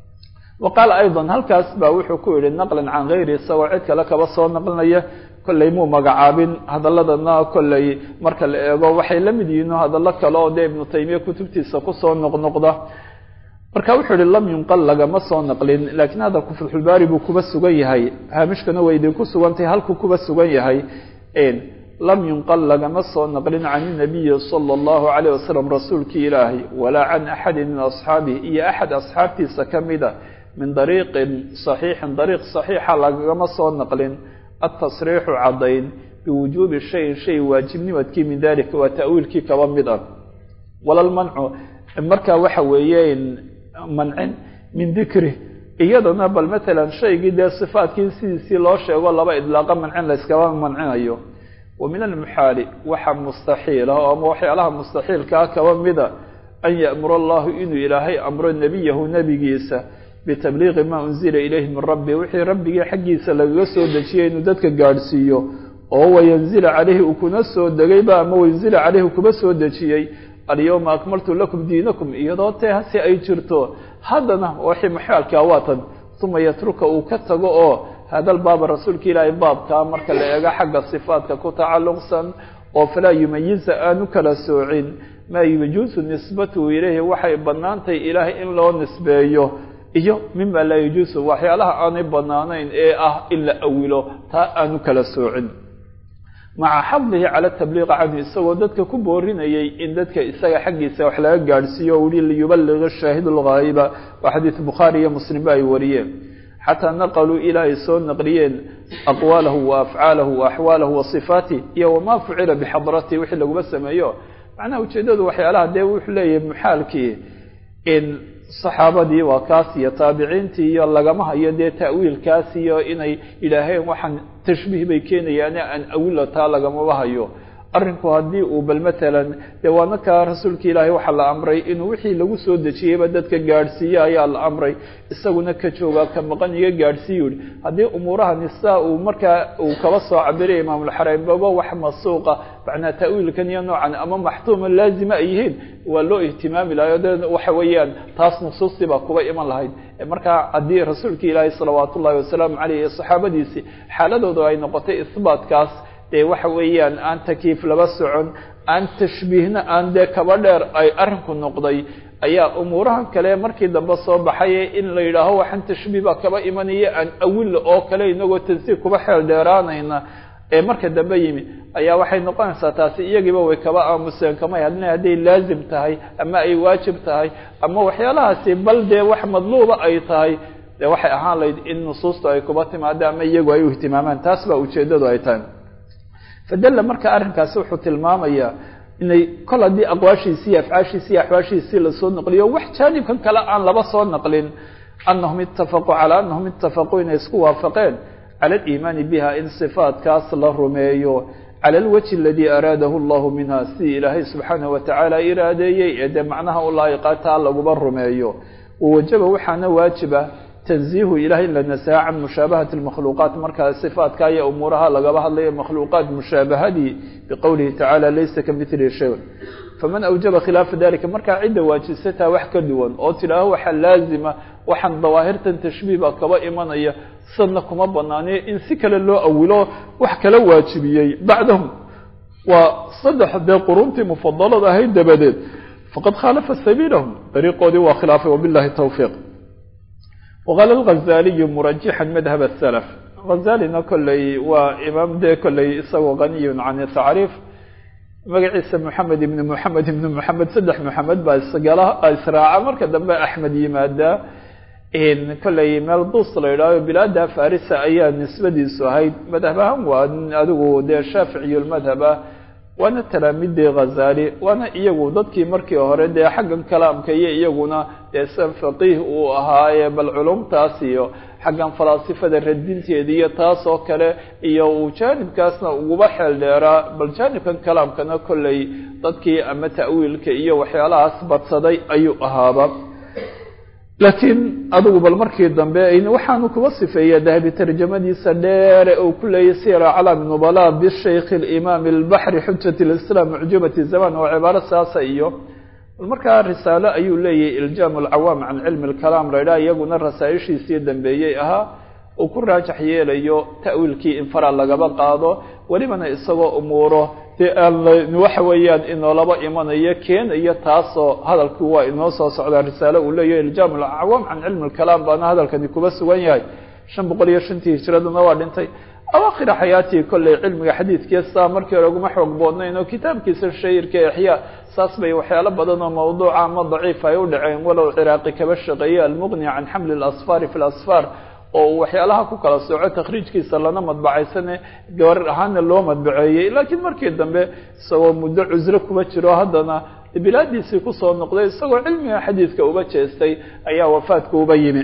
وقال أيضا هل كاسبا وحكوا للنقل عن غيره سواعدك لك بصور نقلنا كل مو مقعابين هذا الله دنا كل مركا الإيغو وحي لمدينه هذا الله كلا دي ابن تيمية كتبتي سقصوا النقنقضة مركا وحول لم ينقل لك مصور نقلين لكن هذا كفر الحباري بكوبة السجي هاي هامش كانوا ويدين كسوا انت هل كوبة السجي هاي إن لم ينقل لك مصور نقلين عن النبي صلى الله عليه وسلم رسولك إلهي ولا عن أحد من أصحابه إيا أحد أصحابتي سكمده من طريق صحيح طريق صحيح لك مصور نقلين التصريح عضين بوجوب الشيء شيء واجب نمتكي من ذلك وتأويلك كوامضا ولا المنع المركة وحويين منع من ذكره إيضا بل مثلا شيء قد صفات كنسي لوشة والله بإطلاقا منع لإسكوان منع أيه ومن المحال وحا مستحيل هو موحي لها مستحيل كوامضا أن يأمر الله إنه إلهي أمر النبي هو نبي جيسا بتبليغ ما أنزل إليه من ربي وحي ربي حقي سلقسو دشيء ندتك قارسيو وهو ينزل عليه وكنسو دقيبا ما ينزل عليه وكبسو دشيء اليوم أكملت لكم دينكم إيضاته هسي أي جرتو هذا وحي محال كاواتا ثم يترك وكتغو هذا الباب الرسول كلا باب كامر كلا حق الصفات كتعلقا وفلا يميز آنك لسوعين ما يجوز نسبته إليه وحي بنانتي إلهي إن لو نسبيه iyo mimma la yajuusu waxyaalaha aanay banaanayn ee ah illa awilo ta aanu kala soocin maca xadlihi ala tabliiq anhu isagoo dadka ku boorinayay in dadka isaga xaqiisa wax laga gaarsiiyo wali la yuballigh ash-shahid al-ghaiba wa hadith bukhari iyo muslim ay wariyeen hatta naqalu ila isun naqriyeen aqwalahu wa af'alahu wa ahwalahu wa sifatihi iyo ma fu'ila bi hadratihi wixii lagu sameeyo macnaha ujeedadu waxyaalaha de wuxuu leeyahay muxaalkii in صحابتي وكاسي تابعينتي لغما هي دي تاويل كاسي اني الهين waxan tashbiih bay keenayaan aan awil ta lagama wahayo arinku hadii uu bal mesela deewaanka rasuulka ilaahay waxa la amray in wixii lagu soo dajiyay dadka gaarsiiyay ayaa la amray isaguna ka jooga ka maqan iyo gaarsiiyo hadii umuraha nisaa uu marka uu kala soo cabiray imaam al-Harayn baba wax masuuqa bacna ta'wiilkan iyo noocan ama maxtuum laazima ayeen walo ihtimaam ilaahay waxa weeyaan taas nusuusti ba kuba iman lahayd marka hadii rasuulka ilaahay sallallahu alayhi wasallam alayhi saxaabadiisi xaaladoodu ay noqotay isbaatkaas de waxa weeyaan aan takiif laba socon aan tashbiihna aan de kaba dheer ay arinku noqday ayaa umurahan kale markii dambe soo baxay in la yiraahdo waxan tashbiiba kaba imanaya aan awil oo kale inagoo tansiir kuba xeel dheeraanayna ee marka dambe yimi ayaa waxay noqonaysaa taasi iyagiiba way kaba aamuseen kama hadna haday laazim tahay ama ay waajib tahay ama waxyaalahaasi bal de wax madluuba ay tahay de waxay ahaan lahayd in nusuusta ay kuba timaado ama iyagu ay u ihtimaamaan taas baa ujeedadu ay tahay فدل marka arinkaas wuxuu tilmaamaya inay kala di aqwaashiisi afcaashiisi ahwaashiisi la soo naqliyo wax jaanibkan kala aan laba soo naqlin annahum ittafaqu ala annahum ittafaqu in isku waafaqeen ala al-iiman biha in sifaat kaas la rumeeyo ala al-wajh alladhi aradahu Allah minha si ilahi subhanahu wa ta'ala iraadayay ee macnaha Allah yaqata lagu rumeeyo wajaba waxana waajiba تنزيه إلهي لنا ساعة عن مشابهة المخلوقات مركز صفات كاية أمورها لقبها لي مخلوقات مشابهة بقوله تعالى ليس كمثل شيء فمن أوجب خلاف ذلك مركز عدة واجستها وحكا دوان أو تلاه وحا لازمة وحا ظواهرة تشبيبها كبائي منية صنكم أبناني إن سكل الله أولا وحكا لو واجبيي بعدهم وصدح ذا قرونتي مفضلة هاي الدبادات فقد خالف سبيلهم طريقه دي وخلافه وبالله التوفيق وقال الغزالي مرجحا مذهب السلف غزالina kolley waa imaam dee kolley isagoo ganiyun can tacriif magaciisa moxamed ibni moxamed ibni moxamed saddex moxamed baa isgala israaca marka dambe axmed yimaada kolley meel duus la yidhaaho bilaada farisa ayaa nisbadiisu ahayd madhab ahaan waa adigu dee shaaficiyulmadhab ah waana talaamidii ghazali waana iyagu dadkii markii hore dee xaggan kalaamka iyo iyaguna dee san faqiih uu ahaaye bal culumtaas iyo xaggan falaasifada radinteeda iyo taas oo kale iyo uu jaanibkaasna uguba xeel dheeraa bal jaanibkan kalaamkana kolley dadkii ama ta'wiilka iyo waxyaalahaas badsaday ayuu ahaaba laakiin adigu bal markii dambe waxaanu kuba sifeeyaa dahabi tarjamadiisa dheere uu ku leeyahay sira calaam nubala bishaykh al-imam al-bahri hujjat al-islam mu'jabati zaman oo cibaaro saasa iyo markaa risaalo ayuu leeyahay iljaam al-awam an ilm al-kalam leeyahay iyaguna rasaayishiisii dambeeyay aha oo ku raajax yeelayo ta'wiilkii in fara lagaba qaado walibana isagoo umuuro waxa weeyaan inoo laba imanayo keenayo taasoo hadalku waa inoo soo socdaa risaalo uu leeyahay iljaam al-awam an ilm al-kalam baana hadalkani kuba sugan yahay shan boqol iyo shantii hijraduna waa dhintay awaakhir xayaatii kolley cilmiga xadiidkiisa markii hore uguma xoog boodnayn oo kitaabkiisa shahiirka Ihya saas bay waxyaalo badan oo mawduuca ama daciif ay u dhaceen walow ciraaqi kaba shaqeeyay al-mughni an haml al-asfar fi al-asfar oo waxyaalaha ku kala sooco takhriijkiisa lana madbacaysan gaar ahaan loo madbaceeyay laakiin markii dambe isagoo muddo cusro kuba jiro haddana bilaadiisii ku soo noqday isagoo cilmiga xadiidka uga jeestay ayaa wafaadku uba yimi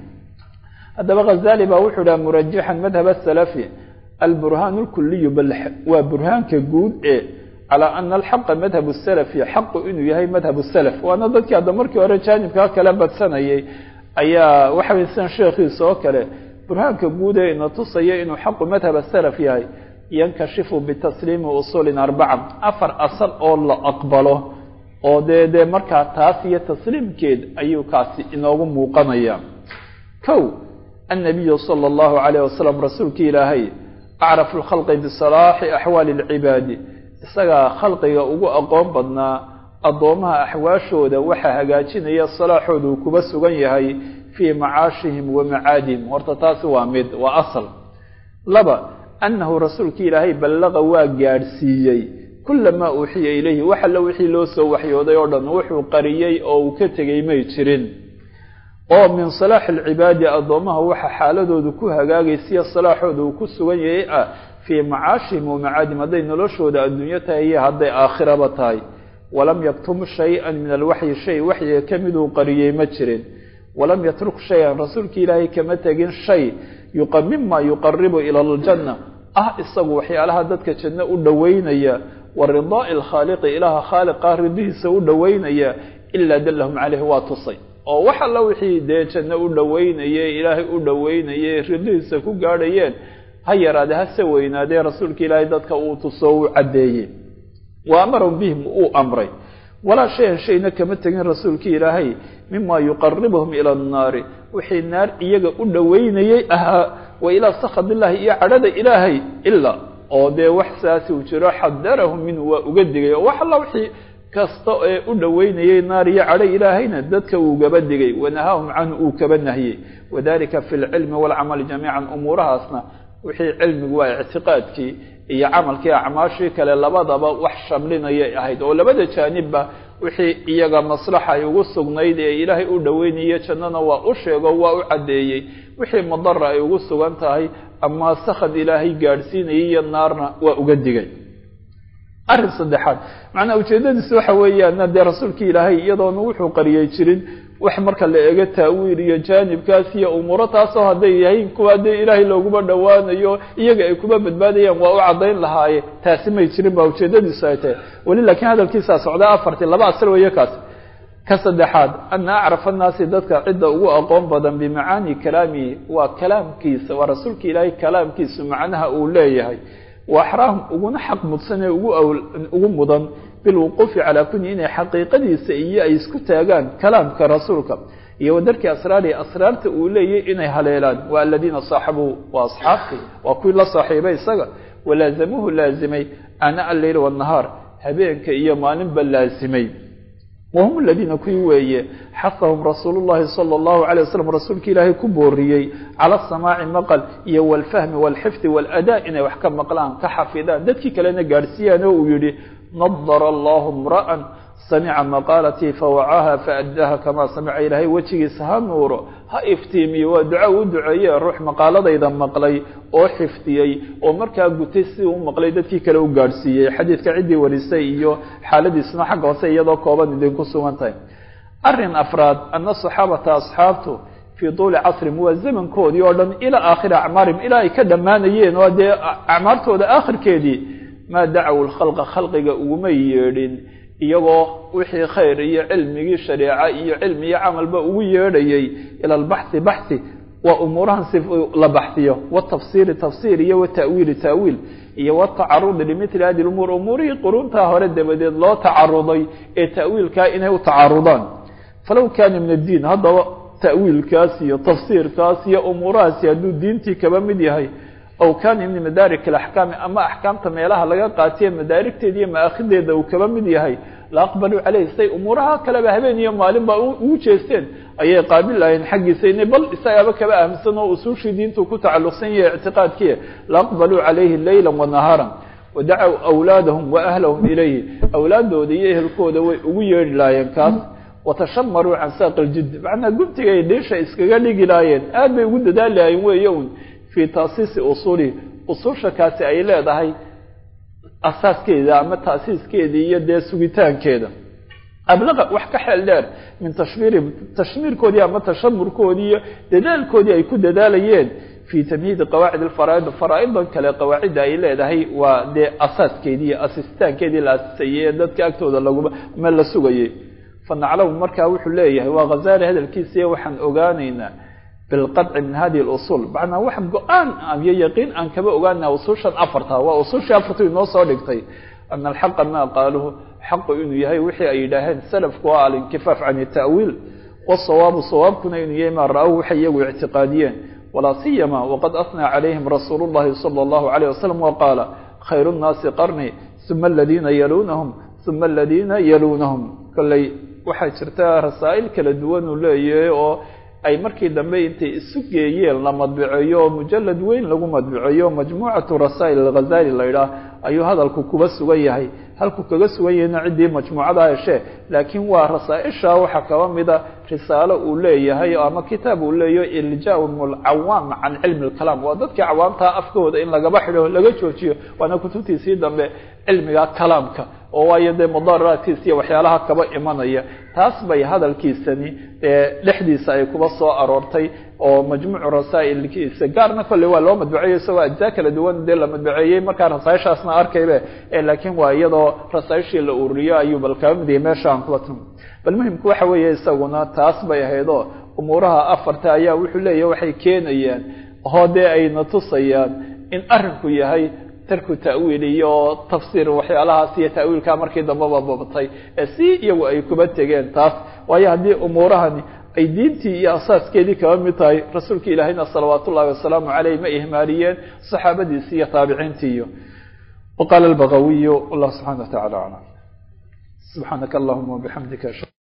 haddaba Ghazali baa wuxuu dhaha murajahan madhab as-salafi al-burhan al-kulli bal wa burhanka guud ee ala anna al-haqq madhab as-salafi haqq inuu yahay madhab as-salaf waana dadkii hadda markii hore jaanibka kala badsanayay ayaa waxa weeysan sheekhiisa oo kale burhanka guud ee inuu tusaya inuu haqq madhab as-salaf yahay yankashifu bitaslim usul arba'a afar asal oo la aqbalo oo de marka taas iyo tasliimkeed ayuu kaasi inoogu muuqanaya kow النبي صلى الله عليه وسلم رسولك إلهي أعرف الخلق بصلاح أحوال العباد إساقا خلقي أقو أقوم بدنا أضومها أحواشو دا وحا هقاتين هي الصلاح دو كبس غنيهي في معاشهم ومعادهم وارتطاس وامد وأصل لبا أنه رسولك إلهي بلغ واقارسيي كل ما أوحي إليه وحل وحي لوسو وحي وديوردن وحو قريي أو كتغي ميترين oo min salaah al-ibadi adoomaha waxa xaaladoodu ku hagaagaysiya salaaxoodu ku sugan yahay ah fi macaashihim wa macaadim haday noloshooda adduunyada iyo haday aakhiraba tahay walam yaktum shay'an min al-wahyi shay wahyi kamidu qariyay ma jirin walam yatruk shay'an rasuulki ilaahi kama tagin shay yuqammim ma yuqarribu ila al-janna ah isagu waxyaalaha dadka janna u dhaweynaya waridaa al-khaliq ilaha khaliqa ridiisa u dhaweynaya illa dallahum alayhi wa tusay oo waxa la wixii de janna u dhaweynayay ilaahay u dhaweynayay ridiisa ku gaadhayeen ha yaraade ha saweynaade rasuulka ilaahay dadka uu tusoo u cadeeyay wa amara bihim uu amray wala shay shayna kama tagin rasuulka ilaahay mimma yuqarribuhum ila an-nar wixii naar iyaga u dhaweynayay aha wa ila sakhadillahi iyo cadada ilaahay illa oo de wax saasi u jiro hadarahum min wa uga digay waxa la wixii kasta ee u dhaweynayay naar iyo cadhay ilaahayna dadka uu gaba digay wanaahum an uu kaba nahiyay wadalika fil ilmi wal amal jami'an umurahaasna wixii cilmigu waa i'tiqaadkii iyo amalkii acmaashii kale labadaba wax shamlinaya ahayd oo labada jaanibba wixii iyaga maslaxa ay ugu sugnayd ee ilaahay u dhaweynayay jannana waa u sheego waa u cadeeyay wixii madara ay ugu sugan tahay ama sakhad ilaahay gaarsiinayay iyo naarna waa uga digay arrin saddexaad macna ujeedadiisu waxa weeyaan de rasuulka ilaahay iyadoo wuxuu qariyay jirin wax marka la eego taawiil iyo jaanibkaas iyo umuro taas oo haday yahay kuwa de ilaahay loogu dhawaanayo iyaga ay kuba badbaadayaan waa u cadeyn lahaaye taasi may jirin ba ujeedadiisu ay tahay wali laakiin hadalkiisa socda afartii laba asal weeye kaas ka saddexaad an a'raf an-nas dadka cidda ugu aqoon badan bi macaani kalaami wa kalaamkiisa wa rasuulka ilaahay kalaamkiisa macnaha uu leeyahay وأحراهم وجون حق متصنع وجو مضن بالوقوف على كل إن حقيقة سيئة يسكت جان كلام كرسولك يودرك أسرار أسرار تقولي إن هلالان والذين صاحبوا وأصحابه وكل صاحبي سجى ولازموه لازمي أنا الليل والنهار هبينك إيمان باللازمي وهم الذين كوي حثهم رسول الله صلى الله عليه وسلم رسولك إلهي كبوريي على السماع مقل يو الفهم والحفظ والأداء إنه يحكم مقلان كحفظان دتك كلنا قارسيا ويري نظر الله امرأ سمع مقالتي فوعاها فأداها كما سمع إلهي وجهي سهام نوره ها افتيمي ودعاء ودعاء روح مقالة إذا مقلي أو حفتيي أو مركا قتسي ومقلي دتي كلو قارسيي حديث كعدي ورسي حالة اسمها حق وسيدة كوبا ندين كسوانتين أرن أفراد أن الصحابة أصحابته في طول عصر موزمن كود يوردن إلى آخر أعمارهم إلى كدمانيين ودي أعمارته ده آخر كيدي ما دعوا الخلق خلق وميرين iyagoo wixii khayr iyo cilmigi shariica iyo cilmi iyo amalba ugu yeedhayay ila albaxthi baxthi wa umurahan sif la baxthiyo wa tafsiir tafsiir iyo wa ta'wiil ta'wiil iyo wa ta'arud limithli hadi al-umur umuri qurunta hore dabadeed loo ta'aruday ee ta'wiilka inay u ta'arudaan falaw kan min ad-din hada ta'wiilkaas iyo tafsiirkaas iyo umurahaas haduu diintii kaba mid yahay أو كان من مدارك الأحكام أما أحكام تميلها لقى قاتية مدارك تدي ما أخذ ذا وكمان هي لا أقبلوا عليه سي أمورها كلا بهبين يوم معلم بوجهستين أي قابل لا ينحق سين بل سيابك بقى مسنا وسوش دين تكوت على صنيع اعتقاد كيه لا أقبلوا عليه الليل والنهارا ودعوا أولادهم وأهلهم إليه أولاده ديه الكود وير لا ينكاس وتشمروا عن ساق الجد معنا قلت ليش إسكالي جلاين أبي ود دالي يوم في تأسيس أصولي أصول شكاسي أي لا ده هي أساس كذا أما تأسيس كذا يد سويتان كذا أبلغ وحكي حلال من تشمير تشمير كودي أما تشمر كودي دلال كودي يكون دلاليين في تمهيد قواعد الفرائض الفرائض كلا قواعد أي لا ده هي ودي أساس كذا أسستان كذا الأساسية ده كأكتود الله ما لا سويه فنعلم مركا وحليه وغزال هذا الكيسية وحن أغانينا بالقطع من هذه الأصول بعدنا واحد قرآن أم يقين أن كبا أغاننا أصوشا أفرتها وأصوشا أفرتها نوصى لكتي أن الحق ما قالوه حق إنه يهي وحي أيداهن سلف قواء الانكفاف عن التأويل والصواب صواب كنا إنه يما رأوه وحيه اعتقاديا ولا سيما وقد أثنى عليهم رسول الله صلى الله عليه وسلم وقال خير الناس قرني ثم الذين يلونهم ثم الذين يلونهم كل waxay jirtaa rasaa'il kala duwan oo leeyahay oo ay markii dambe intay isu geeyeen la madbiceeyo mujallad weyn lagu madbiceeyo majmuucatu rasaa'il al-Ghazali la yiraahdo ayuu hadalku kuba sugan yahay halku kaga sugan yahay cidii majmuucada heshe laakiin waa rasaa'isha waxa kaba mida risaalo uu leeyahay ama kitaab uu leeyahay iljaa'ul awam an ilm al-kalam waa dadka awaamta afkooda in laga baxdo laga joojiyo wana kutubtiisii dambe cilmiga kalaamka oo waayade mudarratiisi waxyaalaha kaba imanaya taas bay hadalkiisani ee dhexdiisa ay kuba soo aroortay oo majmuuc rasaa'ilkiisa gaarna kulli waa loo madbuceeyay soo ajaa kala duwan de la madbuceeyay marka rasaa'ishaasna arkayba ee laakiin waa iyadoo rasaa'ishii la ururiyo ayuu balkaamidii meeshaan ku wato bal muhiimku waxa weeye isaguna taas bay ahaydo umuraha afarta ayaa wuxuu leeyahay waxay keenayaan hoode ay natusayaan in arinku yahay ترك تأويل iyo tafsiir waxyaalahaas iyo ta'wiilka markii dambe babatay ee si iyagu ay kuba tageen taas way hadii umurahani ay diintii iyo asaaskeedii ka mid tahay rasuulka ilaahayna sallallahu alayhi wasallam alayhi ma ihmaariyeen saxaabadiisii iyo taabiciintii وقال البغوي الله سبحانه وتعالى سبحانك اللهم وبحمدك